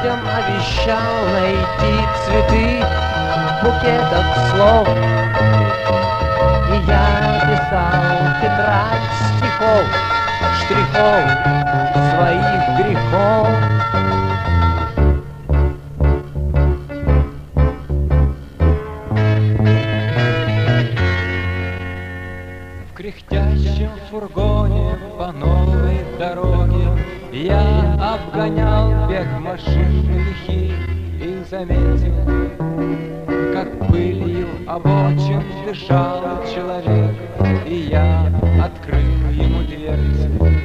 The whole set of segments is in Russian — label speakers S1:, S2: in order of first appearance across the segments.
S1: детям обещал найти цветы в букетах слов. И я писал тетрадь стихов, штрихов своих грехов. В кряхтящем фургоне по новой дороге я обгонял бег машин лихих и заметил, как пылью обочин дышал человек, и я открыл ему дверцу.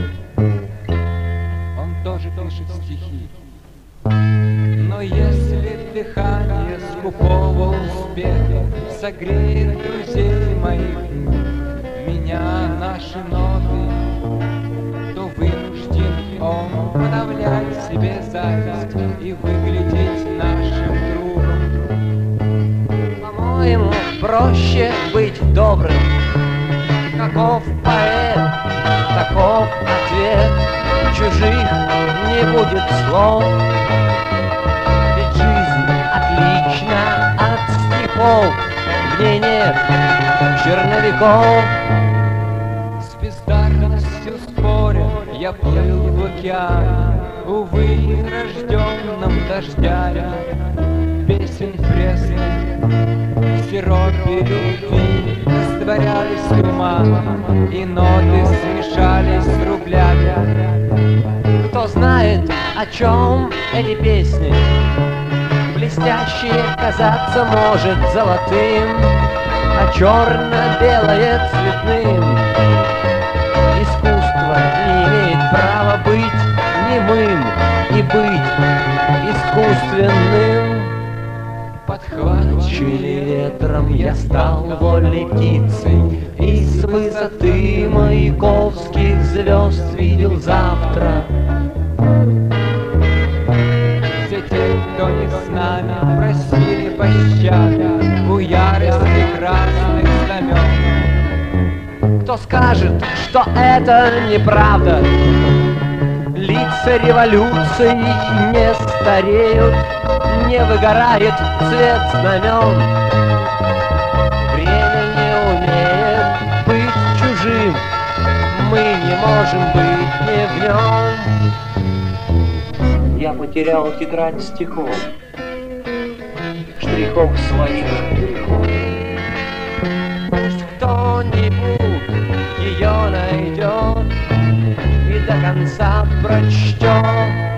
S1: Он тоже пишет стихи, но если дыхание скупого успеха согреет друзей моих, меня наши ноты, то вынужден он подавлять себе зависть и выглядеть нашим другом. По-моему, проще быть добрым. Каков поэт, таков ответ. Чужих не будет слов. Ведь жизнь отлична от стихов. В ней нет черновиков. С бездарностью споря я плыл в океан, увы, рожденным дождями песен пресных. В сиропе любви растворялись туман, и ноты смешались с рублями. Кто знает, о чем эти песни? Блестящее казаться может золотым, а черно-белое цветным. Искусство не имеет права быть немым и быть искусственным. Подхваченный ветром я стал вольной птицей, и с высоты маяковских звезд видел завтра. Все те, кто не с нами, просили пощады у ярости красных знамен. Кто скажет, что это неправда? Лица революций не стареют, не выгорает цвет знамен. Время не умеет быть чужим, мы не можем быть не в нем. Я потерял тетрадь стихов, штрихов своих грехов. Пусть кто-нибудь ее найдет и до конца прочтет.